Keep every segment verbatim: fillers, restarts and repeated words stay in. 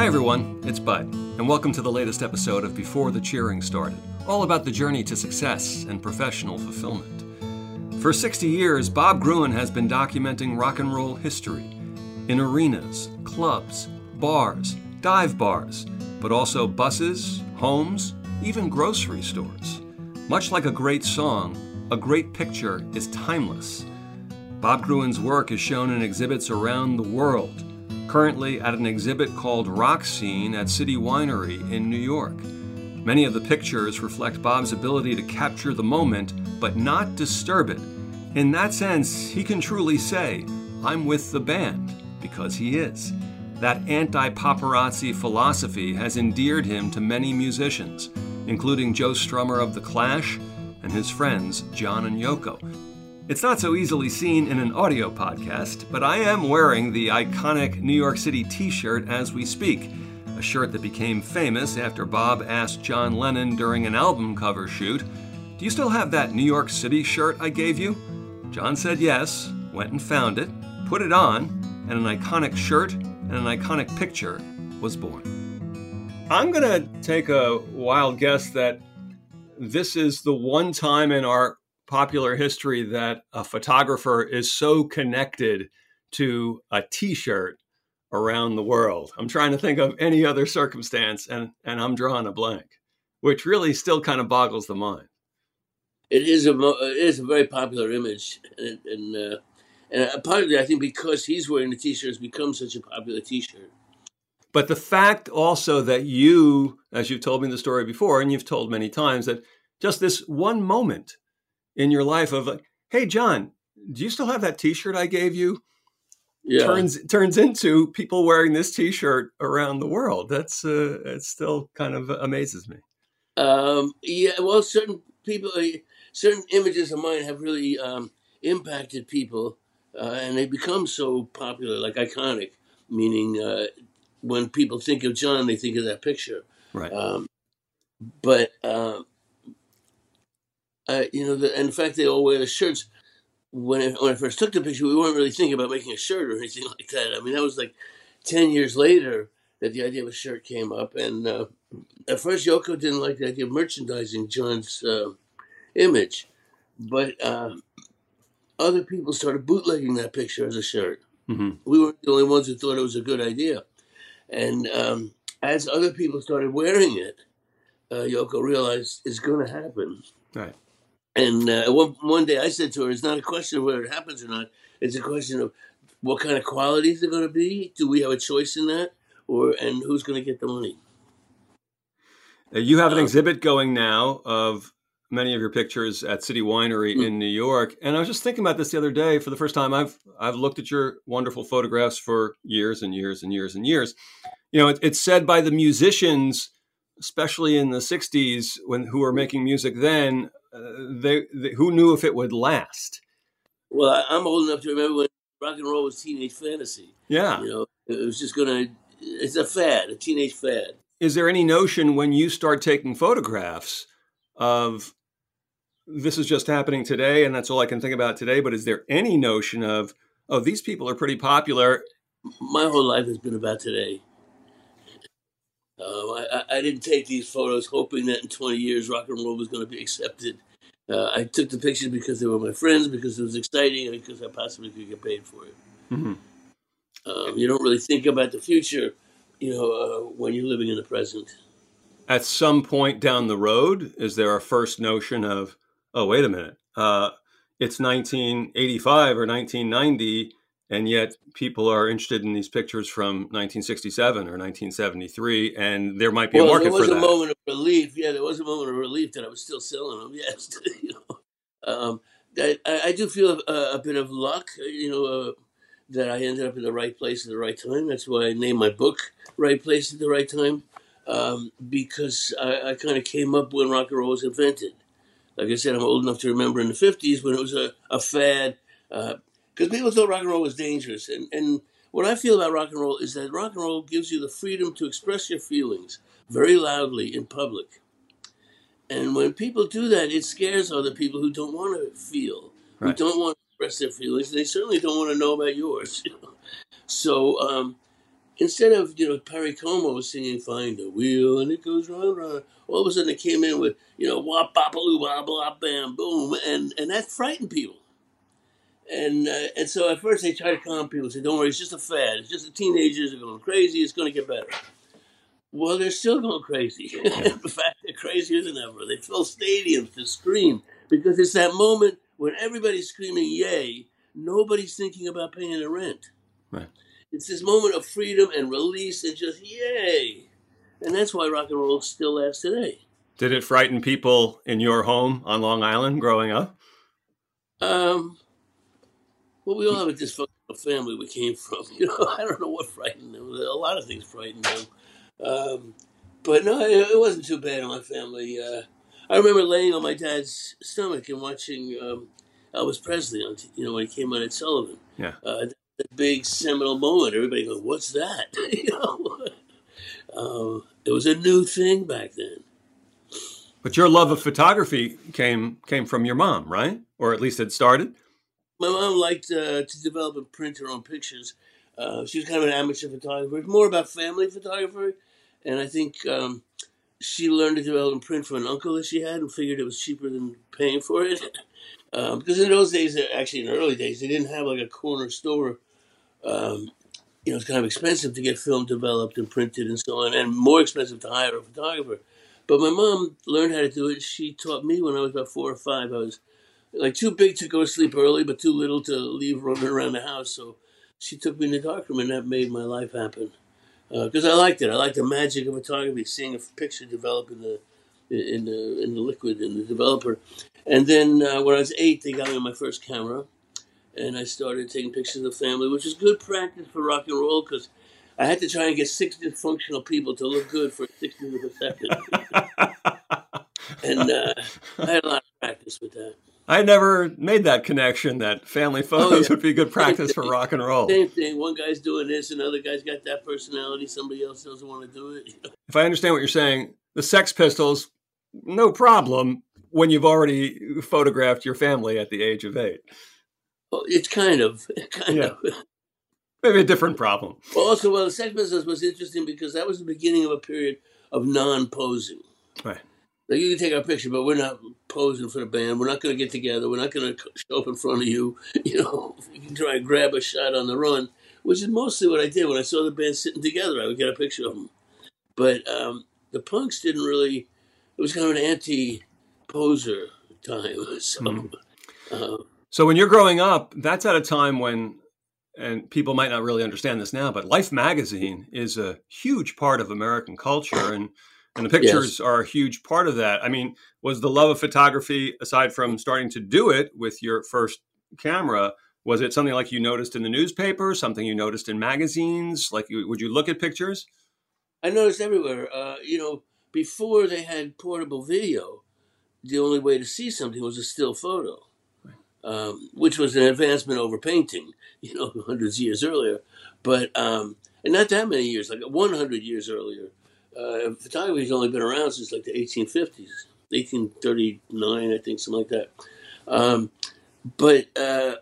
everyone, it's Bud, and welcome to the latest episode of Before the Cheering Started, all about the journey to success and professional fulfillment. For sixty years, Bob Gruen has been documenting rock and roll history in arenas, clubs, bars, dive bars, but also buses, homes, even grocery stores. Much like a great song, a great picture is timeless. Bob Gruen's work is shown in exhibits around the world, currently at an exhibit called Rock Scene at City Winery in New York. Many of the pictures reflect Bob's ability to capture the moment, but not disturb it. In that sense, he can truly say, "I'm with the band," because he is. That anti-paparazzi philosophy has endeared him to many musicians, including Joe Strummer of The Clash and his friends John and Yoko. It's not so easily seen in an audio podcast, but I am wearing the iconic New York City t-shirt as we speak, a shirt that became famous after Bob asked John Lennon during an album cover shoot, "Do you still have that New York City shirt I gave you?" John said yes, went and found it, put it on, and an iconic shirt and an iconic picture was born. I'm going to take a wild guess that this is the one time in our popular history that a photographer is so connected to a t-shirt around the world. I'm trying to think of any other circumstance, and, and I'm drawing a blank, which really still kind of boggles the mind. It is a it is a very popular image, and and, uh, and partly I think because he's wearing the t-shirt, it's become such a popular t-shirt. But the fact also that you, as you've told me the story before, and you've told many times, that just this one moment in your life of like, "Hey, John, do you still have that t-shirt I gave you?" Yeah. Turns turns into people wearing this t-shirt around the world. That's uh, it still kind of amazes me. Um, yeah, well, certain people, certain images of mine have really um, impacted people, uh, and they become so popular, like iconic, meaning uh, when people think of John, they think of that picture. Right. Um, but, uh, uh, you know, the, in fact, they all wear the shirts. When I, when I first took the picture, we weren't really thinking about making a shirt or anything like that. I mean, that was like ten years later that the idea of a shirt came up. And uh, at first, Yoko didn't like the idea of merchandising John's uh, image. But uh, other people started bootlegging that picture as a shirt. Mm-hmm. We weren't the only ones who thought it was a good idea. And um, as other people started wearing it, uh, Yoko realized it's going to happen. Right. And uh, one, one day I said to her, it's not a question of whether it happens or not. It's a question of what kind of qualities they're going to be. Do we have a choice in that? Or and who's going to get the money? You have an um, exhibit going now of many of your pictures at City Winery mm-hmm. in New York. And I was just thinking about this the other day. For the first time, I've I've looked at your wonderful photographs for years and years and years and years. You know, it, it's said by the musicians, especially in the sixties, when who were making music then, uh, they, they who knew if it would last. Well, I, I'm old enough to remember when rock and roll was teenage fantasy. Yeah, you know, it was just gonna. It's a fad, a teenage fad. Is there any notion when you start taking photographs of this is just happening today, and that's all I can think about today? But is there any notion of, oh, these people are pretty popular? My whole life has been about today. Uh, I, I didn't take these photos hoping that in twenty years rock and roll was going to be accepted. Uh, I took the pictures because they were my friends, because it was exciting, and because I possibly could get paid for it. Mm-hmm. Um, you don't really think about the future, you know, uh, when you're living in the present. At some point down the road, is there a first notion of, oh, wait a minute, uh, it's nineteen eighty-five or nineteen ninety, and yet people are interested in these pictures from nineteen sixty-seven or nineteen seventy-three, and there might be well, a market for that. There was a moment of relief. Yeah, there was a moment of relief that I was still selling them. Yes, you know, um, I, I do feel a, a bit of luck, you know, uh, that I ended up in the right place at the right time. That's why I named my book "Right Place at the Right Time," um, because I, I kind of came up when rock and roll was invented. Like I said, I'm old enough to remember in the fifties when it was a, a fad. Uh, Because people thought rock and roll was dangerous. And, and what I feel about rock and roll is that rock and roll gives you the freedom to express your feelings very loudly in public. And when people do that, it scares other people who don't want to feel, right. who don't want to express their feelings. They certainly don't want to know about yours. You know? So um, instead of, you know, Perry Como singing "Find a Wheel" and it goes round, round, all of a sudden it came in with, you know, wop, bop, loo, blah, blah, bam, boom, and and that frightened people. And uh, and so at first they try to calm people, say, "Don't worry, it's just a fad. It's just the teenagers are going crazy. It's going to get better." Well, they're still going crazy. Yeah. In fact, they're crazier than ever. They fill stadiums to scream because it's that moment when everybody's screaming "Yay!" Nobody's thinking about paying the rent. Right. It's this moment of freedom and release and just "Yay!" And that's why rock and roll still lasts today. Did it frighten people in your home on Long Island growing up? Um, well, we all have a dysfunctional family we came from. You know, I don't know what frightened them. A lot of things frightened them. Um, but no, it, it wasn't too bad in my family. Uh, I remember laying on my dad's stomach and watching um, Elvis Presley on, you know, when he came on at Sullivan. Yeah. Uh, that big seminal moment. Everybody goes, "What's that?" You know, um, it was a new thing back then. But your love of photography came came from your mom, right? Or at least it started? My mom liked uh, to develop and print her own pictures. Uh, she was kind of an amateur photographer, more about family photography. And I think um, she learned to develop and print from an uncle that she had and figured it was cheaper than paying for it. um, because in those days, actually in the early days, they didn't have like a corner store. Um, you know, it's kind of expensive to get film developed and printed and so on, and more expensive to hire a photographer. But my mom learned how to do it. She taught me when I was about four or five. I was like too big to go to sleep early, but too little to leave running around the house. So she took me in the darkroom, and that made my life happen. Because uh, I liked it. I liked the magic of photography, seeing a picture develop in the in the in the liquid in the developer. And then uh, when I was eight, they got me my first camera, and I started taking pictures of the family, which is good practice for rock and roll because I had to try and get six dysfunctional people to look good for sixtieth of a second. And uh, I had a lot of practice with that. I never made that connection that family photos oh, yeah. would be good practice for rock and roll. Same thing. One guy's doing this, another guy's got that personality. Somebody else doesn't want to do it. If I understand what you're saying, the Sex Pistols, no problem when you've already photographed your family at the age of eight. Well, it's kind of. Kind yeah. of. Maybe a different problem. Well, also, well, the Sex Pistols was interesting because that was the beginning of a period of non-posing. Right. Like, you can take our picture, but we're not posing for the band. We're not going to get together. We're not going to show up in front of you. You know, you can try and grab a shot on the run, which is mostly what I did. When I saw the band sitting together, I would get a picture of them. But um, the punks didn't really, it was kind of an anti-poser time. So, mm. uh, so when you're growing up, that's at a time when, and people might not really understand this now, but Life magazine is a huge part of American culture. And And the pictures yes. are a huge part of that. I mean, was the love of photography, aside from starting to do it with your first camera, was it something like you noticed in the newspaper, something you noticed in magazines? Like, you, would you look at pictures? I noticed everywhere. Uh, you know, before they had portable video, the only way to see something was a still photo, um, which was an advancement over painting, you know, hundreds of years earlier. But, um, and not that many years, like one hundred years earlier. Uh, photography has only been around since like the eighteen fifties, eighteen thirty-nine, I think, something like that. Um, but uh,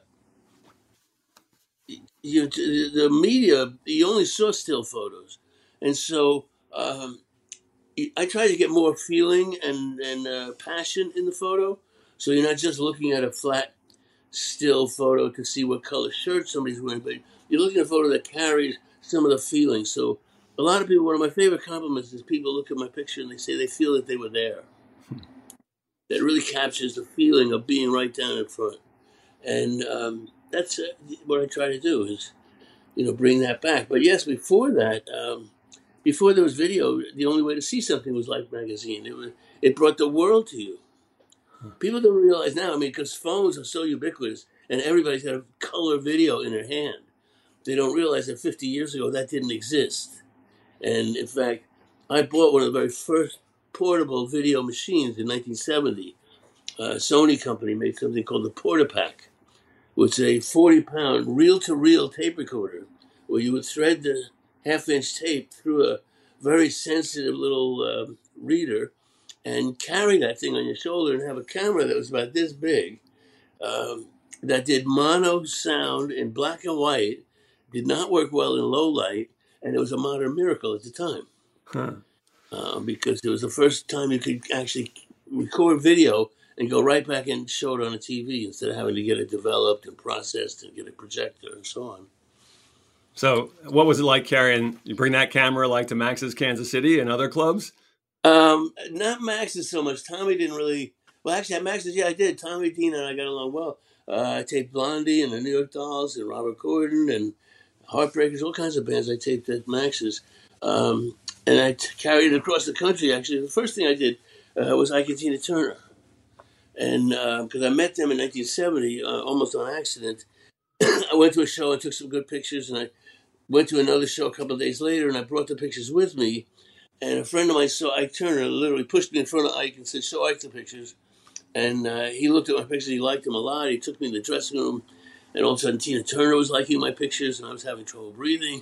you, the media, you only saw still photos. And so um, I tried to get more feeling and, and uh, passion in the photo. So you're not just looking at a flat still photo to see what color shirt somebody's wearing, but you're looking at a photo that carries some of the feelings. So a lot of people, one of my favorite compliments is people look at my picture and they say they feel that they were there. That really captures the feeling of being right down in front. And um, that's uh, what I try to do is, you know, bring that back. But yes, before that, um, before there was video, the only way to see something was Life magazine. It was, it brought the world to you. People don't realize now, I mean, because phones are so ubiquitous and everybody's got a color video in their hand. They don't realize that fifty years ago that didn't exist. And in fact, I bought one of the very first portable video machines in nineteen seventy. A Sony company made something called the Portapak, which is a forty pound reel-to-reel tape recorder where you would thread the half-inch tape through a very sensitive little uh, reader and carry that thing on your shoulder and have a camera that was about this big um, that did mono sound in black and white, did not work well in low light, and it was a modern miracle at the time. Huh. Uh, because it was the first time you could actually record video and go right back and show it on a T V instead of having to get it developed and processed and get a projector and so on. So what was it like carrying, you bring that camera like to Max's Kansas City and other clubs? Um, not Max's so much. Tommy didn't really, well, actually at Max's, yeah, I did. Tommy, Dean, and I got along well. Uh, I taped Blondie and the New York Dolls and Robert Gordon and Heartbreakers, all kinds of bands I taped at Max's. Um, and I t- carried it across the country, actually. The first thing I did uh, was Ike and Tina Turner. And because uh, I met them in nineteen seventy, uh, almost on accident, I went to a show and took some good pictures, and I went to another show a couple of days later, and I brought the pictures with me. And a friend of mine saw Ike Turner, literally pushed me in front of Ike and said, "Show Ike the pictures." And uh, he looked at my pictures, he liked them a lot. He took me in the dressing room, and all of a sudden Tina Turner was liking my pictures, and I was having trouble breathing.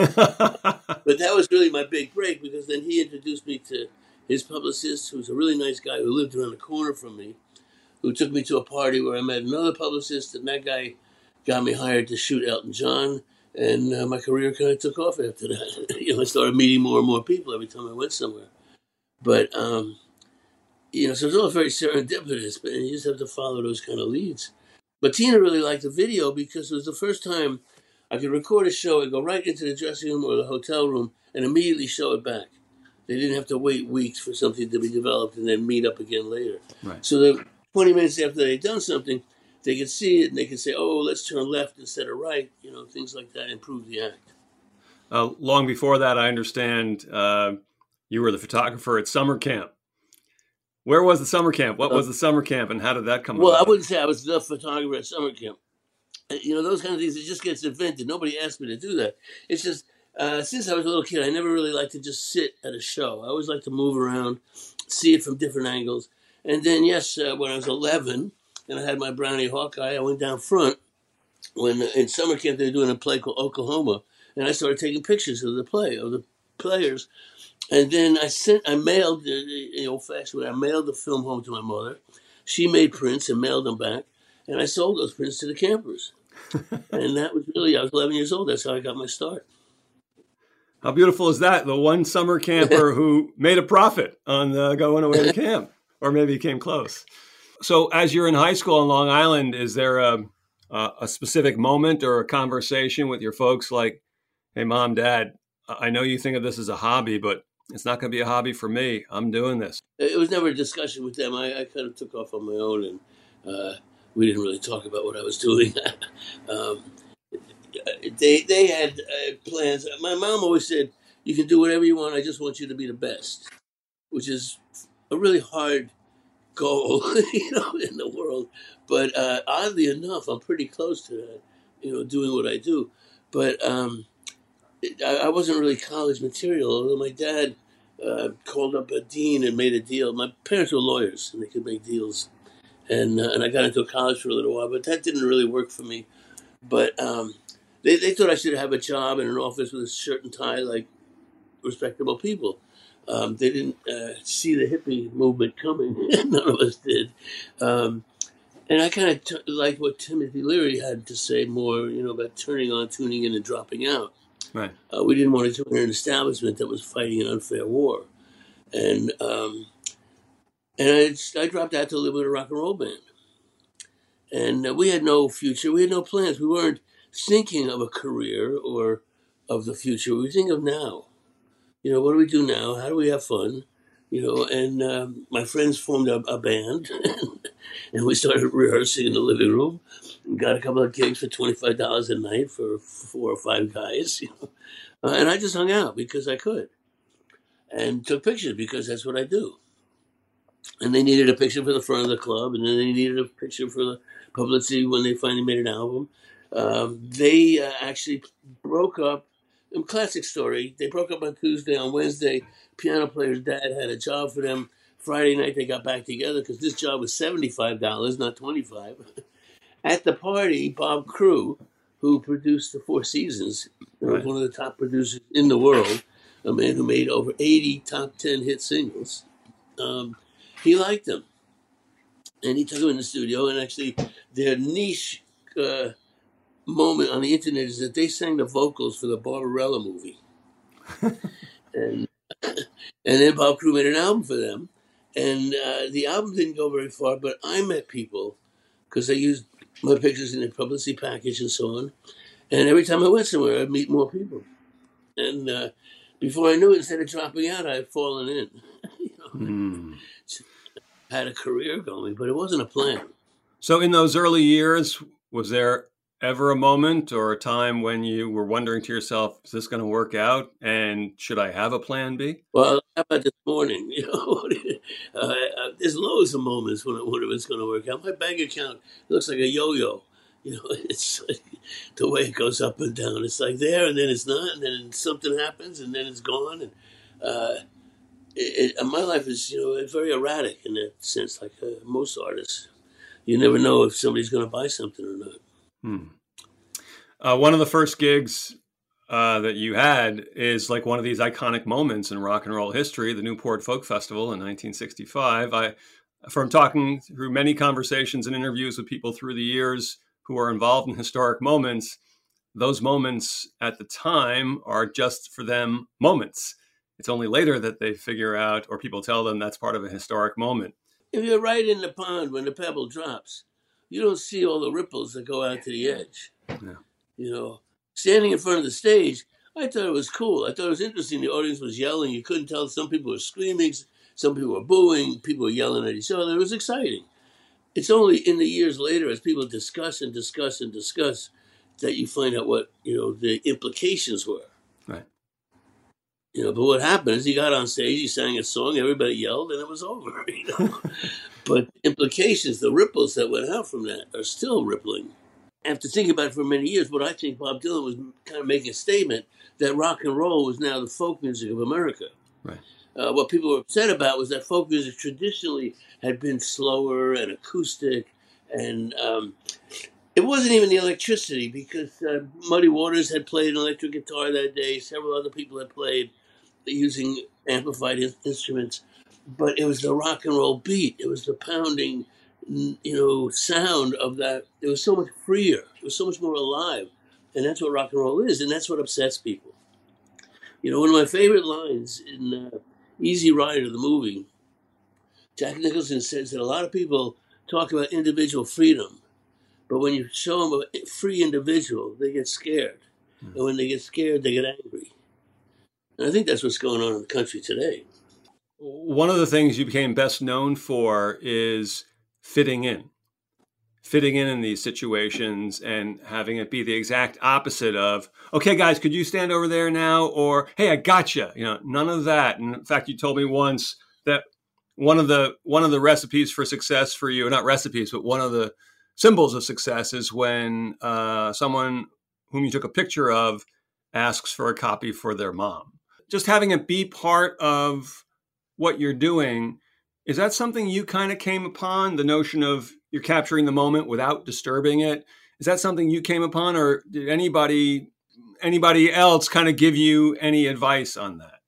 But that was really my big break, because then he introduced me to his publicist, who was a really nice guy who lived around the corner from me, who took me to a party where I met another publicist, and that guy got me hired to shoot Elton John, and uh, my career kind of took off after that. You know, I started meeting more and more people every time I went somewhere. But, um, you know, so it's all very serendipitous, but you just have to follow those kind of leads. But Tina really liked the video because it was the first time I could record a show and go right into the dressing room or the hotel room and immediately show it back. They didn't have to wait weeks for something to be developed and then meet up again later. Right. So the twenty minutes after they'd done something, they could see it and they could say, "Oh, let's turn left instead of right." You know, things like that improve the act. Uh, long before that, I understand uh, you were the photographer at summer camp. Where was the summer camp? What was the summer camp, and how did that come well, about? I wouldn't say I was the photographer at summer camp. You know, those kind of things, it just gets invented. Nobody asked me to do that. It's just, uh, since I was a little kid, I never really liked to just sit at a show. I always liked to move around, see it from different angles. And then, yes, uh, when I was eleven, and I had my Brownie Hawkeye, I went down front when uh, in summer camp they were doing a play called Oklahoma, and I started taking pictures of the play, of the players. And then I sent, I mailed, uh, the old-fashioned way, I mailed the film home to my mother. She made prints and mailed them back, and I sold those prints to the campers. And that was really, I was eleven years old. That's how I got my start. How beautiful is that? The one summer camper who made a profit on the going away to camp, or maybe came close. So as you're in high school on Long Island, is there a, a, a specific moment or a conversation with your folks like, "Hey, Mom, Dad, I know you think of this as a hobby, but it's not going to be a hobby for me. I'm doing this"? It was never a discussion with them. I, I kind of took off on my own, and uh, we didn't really talk about what I was doing. um, they they had uh, plans. My mom always said, "You can do whatever you want. I just want you to be the best," which is a really hard goal, you know, in the world. But uh, oddly enough, I'm pretty close to that, you know, doing what I do. But um, it, I, I wasn't really college material, although my dad uh, called up a dean and made a deal. My parents were lawyers, and they could make deals. And uh, and I got into college for a little while, but that didn't really work for me. But um, they, they thought I should have a job in an office with a shirt and tie like respectable people. Um, they didn't uh, see the hippie movement coming. None of us did. Um, and I kind of t- liked what Timothy Leary had to say more, you know, about turning on, tuning in, and dropping out. Right. Uh, we didn't want to join an establishment that was fighting an unfair war. And um, and I, I dropped out to live with a rock and roll band. And uh, we had no future. We had no plans. We weren't thinking of a career or of the future. We were thinking of now. You know, what do we do now? How do we have fun? You know, and um, my friends formed a, a band, and we started rehearsing in the living room. And got a couple of gigs for twenty-five dollars a night for four or five guys. You know, uh, and I just hung out because I could, and took pictures because that's what I do. And they needed a picture for the front of the club, and then they needed a picture for the publicity when they finally made an album. Um, they uh, actually broke up. A classic story. They broke up on Tuesday. On Wednesday, piano player's dad had a job for them. Friday night, they got back together because this job was seventy-five dollars, not twenty-five dollars. At the party, Bob Crew, who produced the Four Seasons, right, one of the top producers in the world, a man who made over eighty top ten hit singles, um, he liked them. And he took them in the studio, and actually their niche uh, moment on the internet is that they sang the vocals for the Barbarella movie. and and then Bob Crewe made an album for them, and uh, the album didn't go very far. But I met people because they used my pictures in their publicity package and so on. And every time I went somewhere, I'd meet more people. And uh, before I knew it, instead of dropping out, I had fallen in. you know, Hmm. had a career going, but it wasn't a plan. So in those early years, was there ever a moment or a time when you were wondering to yourself, is this going to work out? And should I have a plan B? Well, how about this morning? You know, uh, uh, there's loads of moments when I wonder if it's going to work out. My bank account looks like a yo-yo. You know, it's like the way it goes up and down. It's like there, and then it's not, and then something happens, and then it's gone. And uh, it, it, my life is, you know, it's very erratic in that sense, like uh, most artists. You never know if somebody's going to buy something or not. Hmm. Uh, one of the first gigs uh, that you had is like one of these iconic moments in rock and roll history, the Newport Folk Festival in nineteen sixty-five. I, from talking through many conversations and interviews with people through the years who are involved in historic moments, those moments at the time are just for them moments. It's only later that they figure out, or people tell them that's part of a historic moment. If you're right in the pond when the pebble drops, you don't see all the ripples that go out to the edge. Yeah. You know, standing in front of the stage, I thought it was cool. I thought it was interesting. The audience was yelling. You couldn't tell. Some people were screaming. Some people were booing. People were yelling at each other. It was exciting. It's only in the years later, as people discuss and discuss and discuss, that you find out what, you know, the implications were. Right. You know, but what happened is he got on stage, he sang a song, everybody yelled, and it was over. You know, but implications, the ripples that went out from that, are still rippling. After thinking about it for many years, what I think Bob Dylan was kind of making a statement that rock and roll was now the folk music of America. Right. Uh, what people were upset about was that folk music traditionally had been slower and acoustic, and um, it wasn't even the electricity, because uh, Muddy Waters had played an electric guitar that day. Several other people had played using amplified in- instruments, but it was the rock and roll beat. It was the pounding, you know, sound of that. It was so much freer. It was so much more alive, and that's what rock and roll is, and that's what upsets people. You know, one of my favorite lines in uh, Easy Rider, the movie, Jack Nicholson says that a lot of people talk about individual freedom, but when you show them a free individual, they get scared. Mm. And when they get scared, they get angry. And I think that's what's going on in the country today. One of the things you became best known for is fitting in. Fitting in in these situations and having it be the exact opposite of, okay, guys, could you stand over there now? Or, hey, I gotcha. You know, none of that. And in fact, you told me once that one of the one of the recipes for success for you, not recipes, but one of the symbols of success is when uh, someone whom you took a picture of asks for a copy for their mom. Just having it be part of what you're doing, is that something you kind of came upon, the notion of you're capturing the moment without disturbing it? Is that something you came upon, or did anybody anybody else kind of give you any advice on that?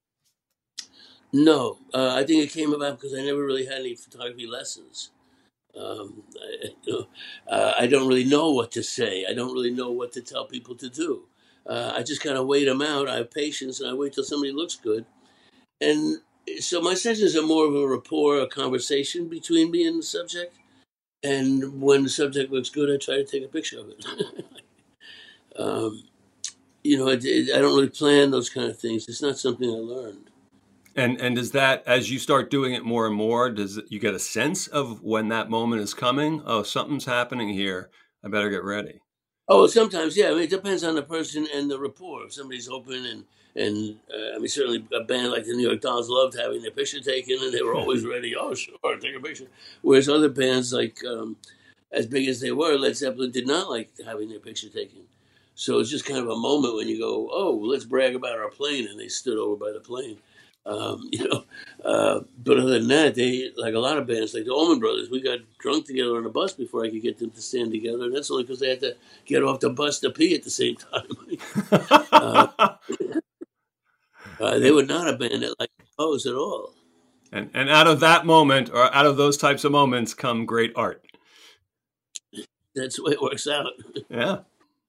No, uh, I think it came about because I never really had any photography lessons. Um, I, you know, uh, I don't really know what to say. I don't really know what to tell people to do. Uh, I just kind of wait them out. I have patience, and I wait till somebody looks good. And so my sessions are more of a rapport, a conversation between me and the subject. And when the subject looks good, I try to take a picture of it. um, you know, I, I don't really plan those kind of things. It's not something I learned. And and does that, as you start doing it more and more, does it, you get a sense of when that moment is coming? Oh, something's happening here. I better get ready. Oh, sometimes, yeah. I mean, it depends on the person and the rapport. If somebody's open and, and uh, I mean, certainly a band like the New York Dolls loved having their picture taken, and they were always ready. Oh, sure, take a picture. Whereas other bands, like um, as big as they were, Led Zeppelin did not like having their picture taken. So it's just kind of a moment when you go, oh, let's brag about our plane, and they stood over by the plane. Um, you know, uh, but other than that, they, like a lot of bands, like the Allman Brothers, we got drunk together on a bus before I could get them to stand together, and that's only because they had to get off the bus to pee at the same time. uh, uh, they were not a band that liked to pose at all. And and out of that moment, or out of those types of moments, come great art. That's the way it works out. Yeah.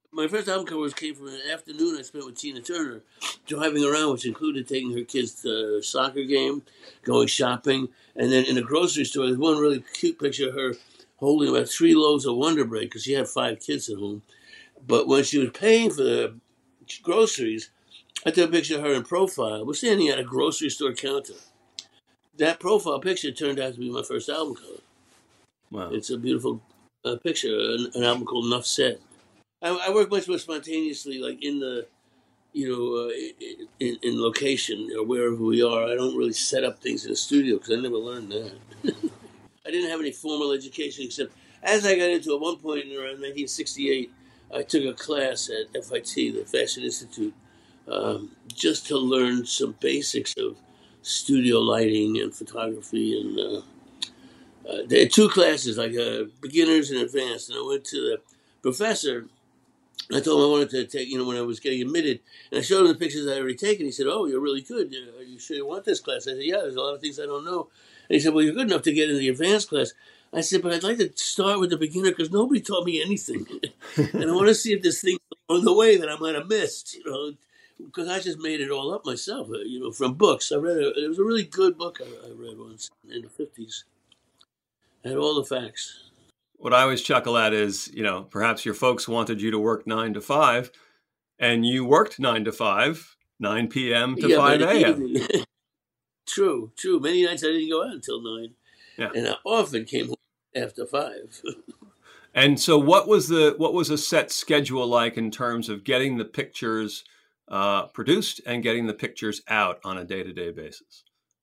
My first album covers came from an afternoon I spent with Tina Turner, driving around, which included taking her kids to a soccer game, going shopping, and then in a grocery store, there's one really cute picture of her holding about three loaves of Wonder Bread because she had five kids at home. But when she was paying for the groceries, I took a picture of her in profile. We're standing at a grocery store counter. That profile picture turned out to be my first album cover. Wow. It's a beautiful uh, picture, an, an album called Enough Said. I, I work much more spontaneously, like in the, you know, uh, in, in location or wherever we are. I don't really set up things in the studio because I never learned that. I didn't have any formal education except as I got into, at one point in around nineteen sixty-eight, I took a class at F I T, the Fashion Institute, um, just to learn some basics of studio lighting and photography. And uh, uh, they had two classes, like uh, beginners and advanced. And I went to the professor. I told him I wanted to take, you know, when I was getting admitted, and I showed him the pictures I had already taken. He said, "Oh, you're really good. Are you sure you want this class?" I said, "Yeah, there's a lot of things I don't know." And he said, "Well, you're good enough to get into the advanced class." I said, "But I'd like to start with the beginner because nobody taught me anything. And I want to see if there's things along the way that I might have missed, you know, because I just made it all up myself, uh, you know, from books. I read a, it was a really good book I, I read once in the fifties. It had all the facts." What I always chuckle at is, you know, perhaps your folks wanted you to work nine to five, and you worked nine to five, nine p.m. to Yeah, five but a.m. True, true. Many nights I didn't go out until nine, Yeah. and I often came home after five. And so what was the what was a set schedule like in terms of getting the pictures uh, produced and getting the pictures out on a day-to-day basis?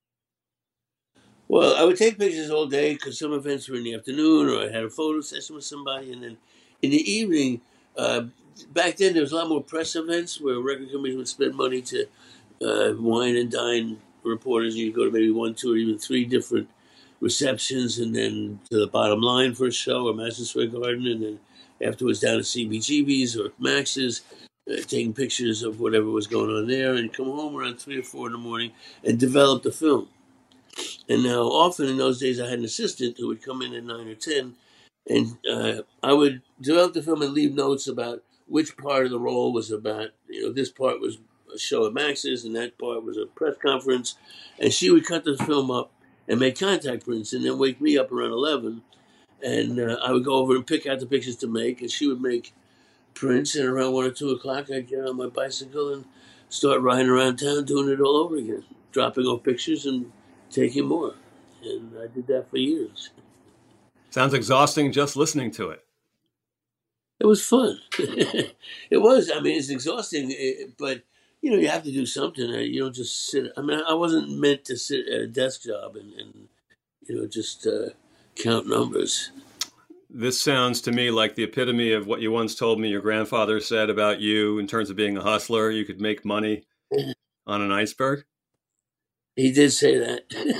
Well, I would take pictures all day because some events were in the afternoon, or I had a photo session with somebody, and then in the evening, uh, back then there was a lot more press events where record companies would spend money to uh, wine and dine reporters. You go to maybe one, two, or even three different receptions, and then to the Bottom Line for a show, or Madison Square Garden, and then afterwards down to C B G B's or Max's, uh, taking pictures of whatever was going on there, and come home around three or four in the morning and develop the film. And now, often in those days, I had an assistant who would come in at nine or ten, and uh, I would develop the film and leave notes about which part of the role was about. You know, this part was a show at Max's, and that part was a press conference. And she would cut the film up and make contact prints, and then wake me up around eleven, and uh, I would go over and pick out the pictures to make, and she would make prints. And around one or two o'clock, I'd get on my bicycle and start riding around town, doing it all over again, dropping off pictures and taking more. And I did that for years. Sounds exhausting just listening to it. It was fun. It was. I mean, it's exhausting, but, you know, you have to do something. You don't just sit. I mean, I wasn't meant to sit at a desk job and, and you know, just uh, count numbers. This sounds to me like the epitome of what you once told me your grandfather said about you in terms of being a hustler. You could make money on an iceberg. He did say that.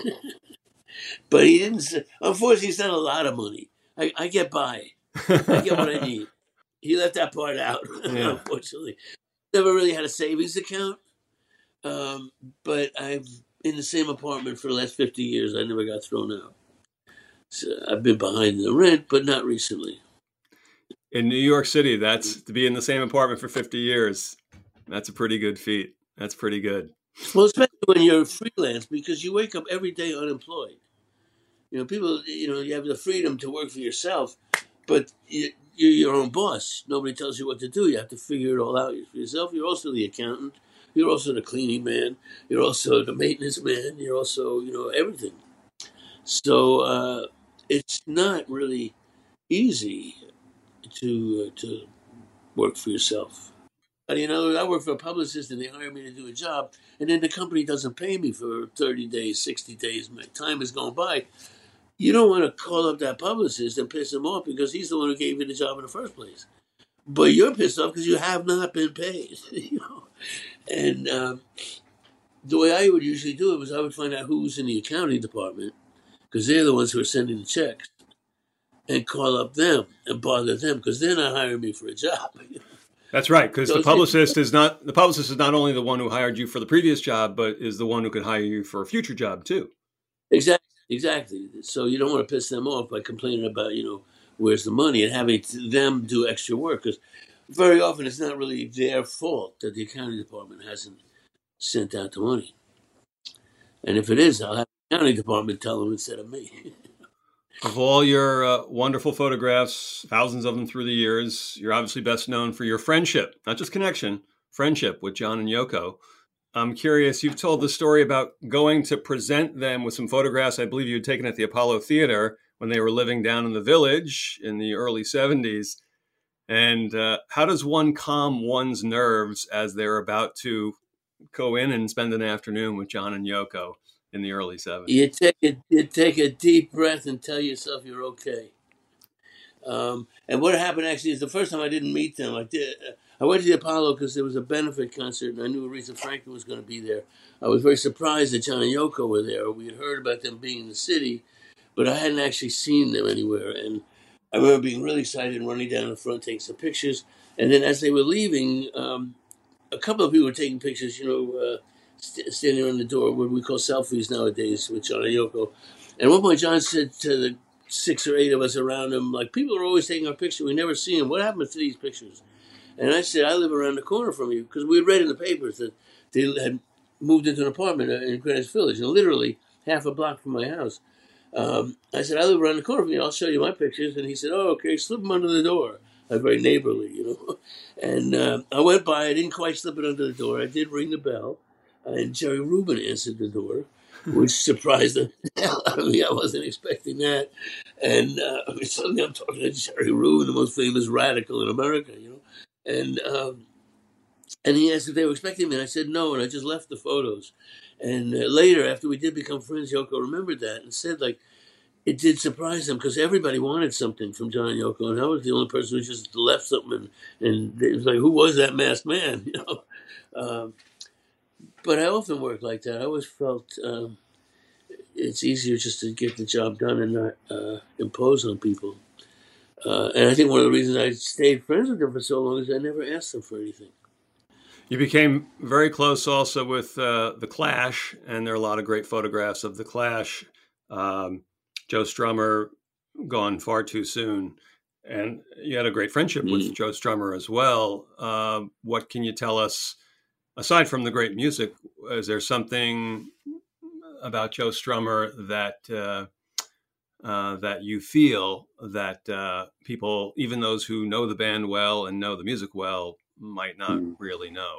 But he didn't say, unfortunately, it's not a lot of money. I, I get by. I get what I need. He left that part out, yeah. Unfortunately. Never really had a savings account. Um, but I've in the same apartment for the last fifty years. I never got thrown out. So I've been behind the rent, but not recently. In New York City, that's to be in the same apartment for fifty years. That's a pretty good feat. That's pretty good. Well, especially when you're freelance, because you wake up every day unemployed. You know, people, you know, you have the freedom to work for yourself, but you, you're your own boss. Nobody tells you what to do. You have to figure it all out for yourself. You're also the accountant. You're also the cleaning man. You're also the maintenance man. You're also, you know, everything. So uh, it's not really easy to uh, to work for yourself. You know, I work for a publicist and they hire me to do a job, and then the company doesn't pay me for thirty days, sixty days. My time is going by. You don't want to call up that publicist and piss him off because he's the one who gave you the job in the first place. But you're pissed off because you have not been paid. You know, and um, the way I would usually do it was I would find out who's in the accounting department because they're the ones who are sending the checks, and call up them and bother them because they're not hiring me for a job. You know? That's right, because the publicist is not the publicist is not only the one who hired you for the previous job, but is the one who could hire you for a future job too. Exactly, exactly. So you don't want to piss them off by complaining about, you know, where's the money and having them do extra work. Because very often it's not really their fault that the accounting department hasn't sent out the money. And if it is, I'll have the accounting department tell them instead of me. Of all your uh, wonderful photographs, thousands of them through the years, you're obviously best known for your friendship, not just connection, friendship with John and Yoko. I'm curious, you've told the story about going to present them with some photographs I believe you had taken at the Apollo Theater when they were living down in the Village in the early seventies. And uh, how does one calm one's nerves as they're about to go in and spend an afternoon with John and Yoko in the early seventies? You take a, you take a deep breath and tell yourself you're okay. Um, and what happened actually is the first time I didn't meet them, I did. I went to the Apollo because there was a benefit concert, and I knew Aretha Franklin was going to be there. I was very surprised that John and Yoko were there. We had heard about them being in the city, but I hadn't actually seen them anywhere. And I remember being really excited and running down the front, taking some pictures. And then as they were leaving, um, a couple of people were taking pictures, you know, uh, st- standing on the door, what we call selfies nowadays with John and Yoko. And at one point, John said to the six or eight of us around him, like, people are always taking our picture. We never see them. What happened to these pictures? And I said, I live around the corner from you, because we had read in the papers that they had moved into an apartment in Greenwich Village, and literally half a block from my house. Um, I said, I live around the corner from you. I'll show you my pictures. And he said, oh, okay, slip them under the door. I'm very neighborly, you know. And uh, I went by. I didn't quite slip it under the door. I did ring the bell. And Jerry Rubin answered the door, which surprised the hell out of me. I wasn't expecting that. And uh, I mean, suddenly I'm talking to Jerry Rubin, the most famous radical in America, you know. And um, and he asked if they were expecting me. And I said no, and I just left the photos. And uh, later, after we did become friends, Yoko remembered that and said, like, it did surprise them because everybody wanted something from John and Yoko, and I was the only person who just left something. And, and it was like, who was that masked man? You know. Um, but I often work like that. I always felt um, it's easier just to get the job done and not uh, impose on people. Uh, and I think one of the reasons I stayed friends with them for so long is I never asked them for anything. You became very close also with uh, The Clash, and there are a lot of great photographs of The Clash. Um, Joe Strummer gone far too soon. And you had a great friendship with Mm. Joe Strummer as well. Uh, what can you tell us, aside from the great music, is there something about Joe Strummer that uh, uh, that you feel that uh, people, even those who know the band well and know the music well, might not Mm. really know?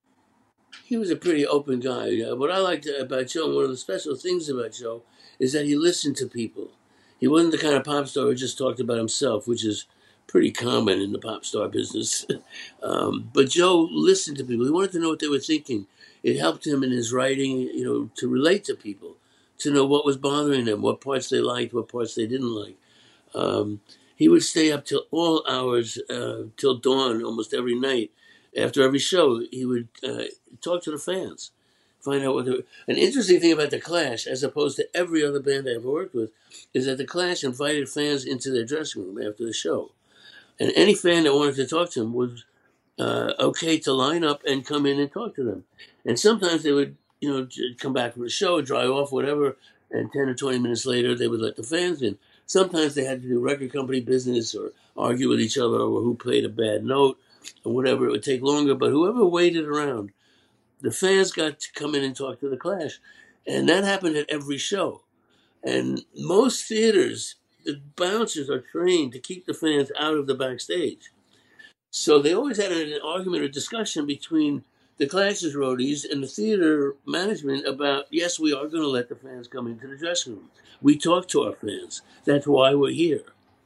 He was a pretty open guy. Uh, what I liked about Joe, and one of the special things about Joe, is that he listened to people. He wasn't the kind of pop star who just talked about himself, which is pretty common in the pop star business. um, but Joe listened to people. He wanted to know what they were thinking. It helped him in his writing, you know, to relate to people, to know what was bothering them, what parts they liked, what parts they didn't like. Um, he would stay up till all hours, uh, till dawn, almost every night. After every show, he would uh, talk to the fans, find out what they were. An interesting thing about The Clash, as opposed to every other band I ever worked with, is that The Clash invited fans into their dressing room after the show. And any fan that wanted to talk to them was uh, okay to line up and come in and talk to them. And sometimes they would, you know, come back from the show, drive off, whatever, and ten or twenty minutes later, they would let the fans in. Sometimes they had to do record company business or argue with each other over who played a bad note or whatever. It would take longer, but whoever waited around, the fans got to come in and talk to The Clash. And that happened at every show. And most theaters, the bouncers are trained to keep the fans out of the backstage. So they always had an argument or discussion between the Clash's roadies and the theater management about, yes, we are going to let the fans come into the dressing room. We talk to our fans. That's why we're here.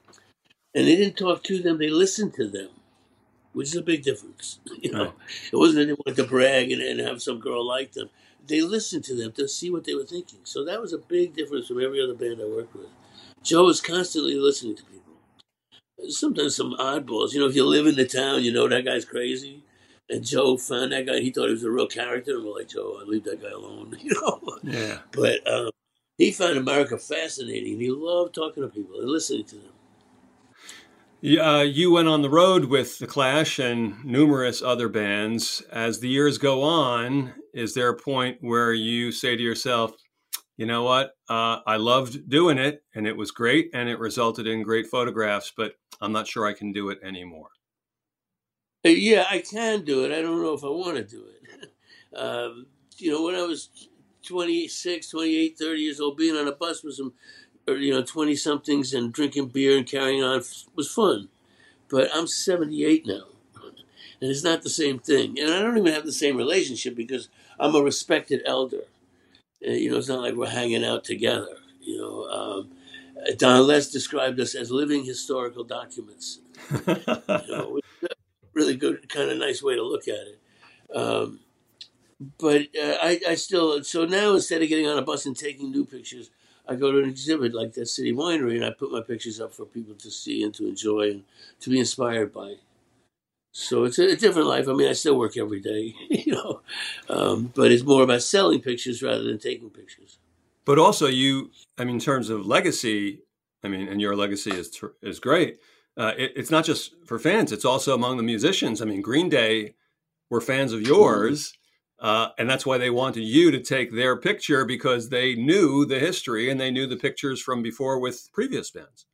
And they didn't talk to them, they listened to them, which is a big difference. You know, Right. it wasn't that they wanted to brag and, and have some girl like them. They listened to them to see what they were thinking. So that was a big difference from every other band I worked with. Joe was constantly listening to people. Sometimes some oddballs. You know, if you live in the town, you know that guy's crazy. And Joe found that guy. He thought he was a real character. And we're like, Joe, I leave that guy alone. You know. Yeah. But um, he found America fascinating. He loved talking to people and listening to them. Yeah, uh, you went on the road with The Clash and numerous other bands. As the years go on, is there a point where you say to yourself, you know what, uh, I loved doing it and it was great and it resulted in great photographs, but I'm not sure I can do it anymore? Uh, yeah, I can do it. I don't know if I want to do it. um, you know, when I was twenty-six, twenty-eight, thirty years old, being on a bus with some, or, you know, twenty somethings and drinking beer and carrying on was fun. But I'm seventy-eight now, and it's not the same thing. And I don't even have the same relationship because I'm a respected elder. Uh, you know, it's not like we're hanging out together. You know, um, Don Les described us as living historical documents. You know, really good, kind of nice way to look at it. Um, but uh, I, I still, so now instead of getting on a bus and taking new pictures, I go to an exhibit like that City Winery and I put my pictures up for people to see and to enjoy and to be inspired by. So it's a, a different life. I mean, I still work every day, you know, um, but it's more about selling pictures rather than taking pictures. But also, you, I mean, in terms of legacy, I mean, and your legacy is is great. Uh, it, it's not just for fans; it's also among the musicians. I mean, Green Day were fans of yours, uh, and that's why they wanted you to take their picture because they knew the history and they knew the pictures from before with previous bands.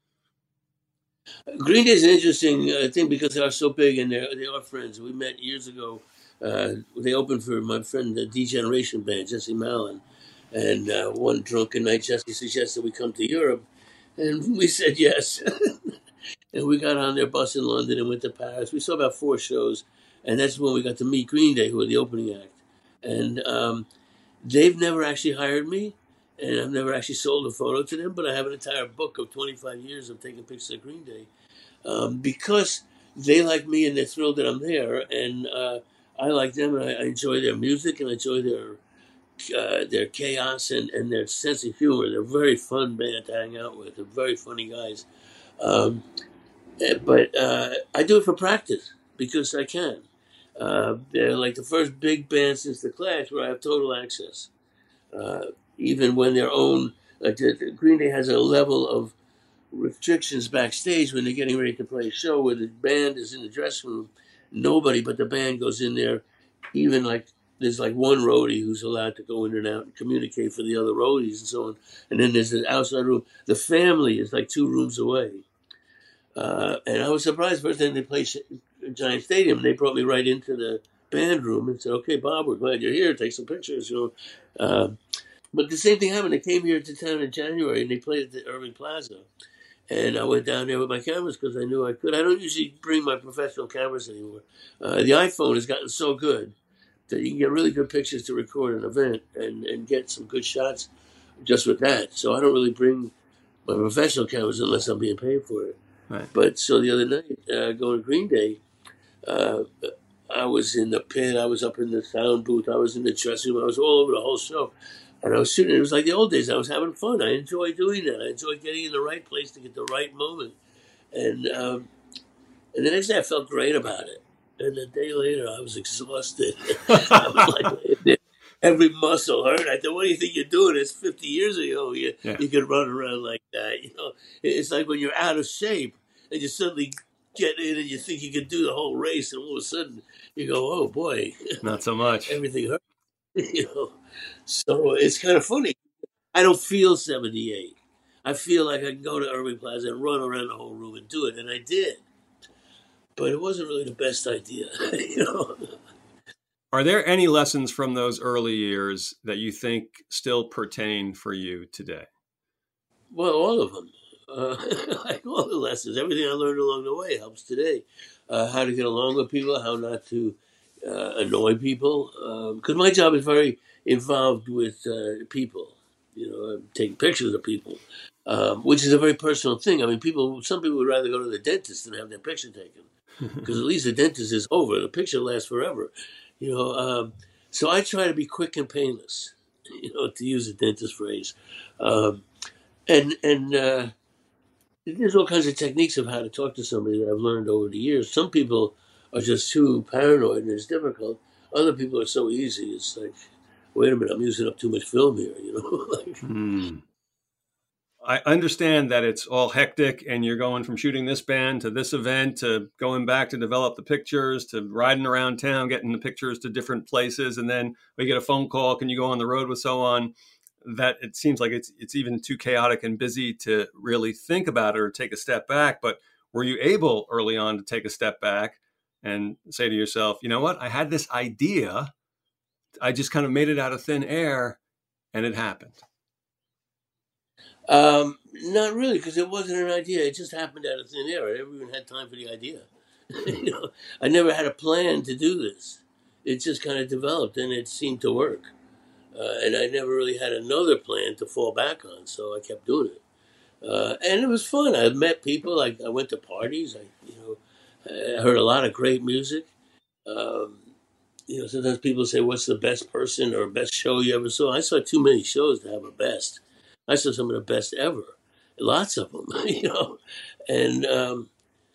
Green Day is an interesting uh, thing because they are so big and they're, they are friends. We met years ago. Uh, they opened for my friend, the D-Generation band, Jesse Malin. And uh, one drunken night, Jesse suggested we come to Europe. And we said yes. And we got on their bus in London and went to Paris. We saw about four shows. And that's when we got to meet Green Day, who were the opening act. And um, they've never actually hired me. And I've never actually sold a photo to them. But I have an entire book of twenty-five years of taking pictures of Green Day. Um, because they like me and they're thrilled that I'm there. And uh, I like them and I, I enjoy their music and I enjoy their Uh, their chaos and, and their sense of humor. They're a very fun band to hang out with. They're very funny guys. Um, but uh, I do it for practice because I can. Uh, they're like the first big band since The Clash where I have total access. Uh, even when their own, like the, the Green Day has a level of restrictions backstage when they're getting ready to play a show where the band is in the dressing room. Nobody but the band goes in there, even like there's like one roadie who's allowed to go in and out and communicate for the other roadies and so on. And then there's an outside room. The family is like two rooms away. Uh, and I was surprised first time they played Giant Stadium. They brought me right into the band room and said, "Okay, Bob, we're glad you're here. Take some pictures." You know, uh, but the same thing happened. They came here to town in January and they played at the Irving Plaza. And I went down there with my cameras because I knew I could. I don't usually bring my professional cameras anymore. Uh, the iPhone has gotten so good that you can get really good pictures to record an event and, and get some good shots just with that. So I don't really bring my professional cameras unless I'm being paid for it. Right. But so the other night, uh, going to Green Day, uh, I was in the pit, I was up in the sound booth, I was in the dressing room, I was all over the whole show. And I was shooting. It was like the old days. I was having fun. I enjoyed doing that. I enjoyed getting in the right place to get the right moment. And um, and the next day I felt great about it. And a day later I was exhausted. I was like, every muscle hurt. I thought, "What do you think you're doing? It's fifty years ago. You Yeah. you could run around like that." You know, it's like when you're out of shape and you suddenly get in and you think you can do the whole race, and all of a sudden you go, "Oh boy, Not so much." everything hurts." You know, so it's kind of funny. I don't feel seventy-eight. I feel like I can go to Irving Plaza and run around the whole room and do it, and I did. But it wasn't really the best idea, you know. Are there any lessons from those early years that you think still pertain for you today? Well, all of them. Uh, like all the lessons. Everything I learned along the way helps today. Uh, how to get along with people, how not to uh, annoy people. Because um, my job is very involved with uh, people. You know, I'm taking pictures of people, um, which is a very personal thing. I mean, people. Some people would rather go to the dentist than have their picture taken, because at least the dentist is over. The picture lasts forever. You know, um, so I try to be quick and painless. You know, to use a dentist phrase, um, and and uh, there's all kinds of techniques of how to talk to somebody that I've learned over the years. Some people are just too paranoid and it's difficult. Other people are so easy. It's like, wait a minute, I'm using up too much film here. You know. like, Hmm. I understand that it's all hectic and you're going from shooting this band to this event to going back to develop the pictures to riding around town, getting the pictures to different places. And then we get a phone call. Can you go on the road with so on? That it seems like it's it's even too chaotic and busy to really think about it or take a step back. But were you able early on to take a step back and say to yourself, you know what, I had this idea, I just kind of made it out of thin air, and it happened? Um, not really, because it wasn't an idea. It just happened out of thin air. I never even had time for the idea. you know, I never had a plan to do this. It just kind of developed, and it seemed to work. Uh, and I never really had another plan to fall back on, so I kept doing it. Uh, and it was fun. I met people. Like I went to parties. I, you know, I heard a lot of great music. Um, you know, sometimes people say, "What's the best person or best show you ever saw?" I saw too many shows to have a best. I saw some of the best ever, lots of them. You know, and um,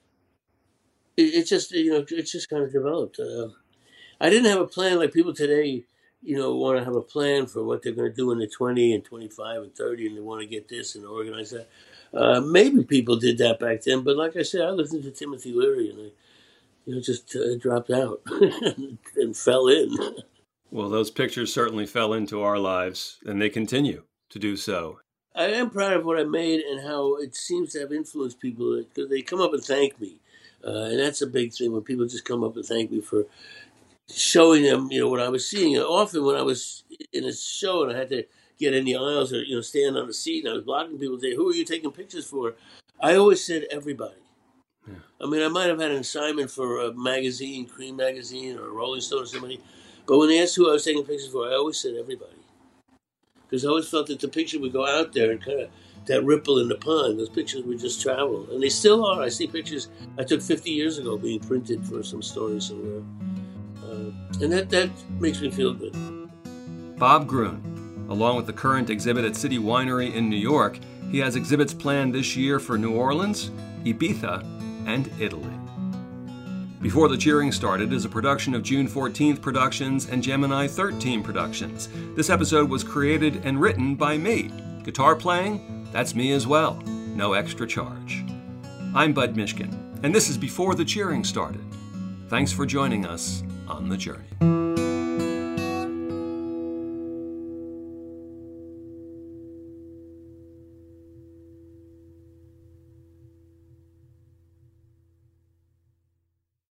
it, it just you know it just kind of developed. Uh, I didn't have a plan like people today. You know, want to have a plan for what they're going to do in the twenty and twenty-five and thirty, and they want to get this and organize that. Uh, maybe people did that back then, but like I said, I listened to Timothy Leary, and I, you know, just uh, dropped out and fell in. Well, those pictures certainly fell into our lives, and they continue to do so. I am proud of what I made and how it seems to have influenced people, because they come up and thank me, uh, and that's a big thing when people just come up and thank me for showing them, you know, what I was seeing. Often when I was in a show and I had to get in the aisles or, you know, stand on the seat and I was blocking people, say, "Who are you taking pictures for?" I always said everybody. Yeah. I mean, I might have had an assignment for a magazine, Cream magazine or Rolling Stone or somebody, but when they asked who I was taking pictures for, I always said everybody. Because I always felt that the picture would go out there and kind of that ripple in the pond. Those pictures would just travel. And they still are. I see pictures I took fifty years ago being printed for some story somewhere. Uh, and that, that makes me feel good. Bob Gruen, along with the current exhibit at City Winery in New York, he has exhibits planned this year for New Orleans, Ibiza, and Italy. Before the Cheering Started is a production of June fourteenth Productions and Gemini thirteen Productions. This episode was created and written by me. Guitar playing? That's me as well. No extra charge. I'm Bud Mishkin, and this is Before the Cheering Started. Thanks for joining us on the journey.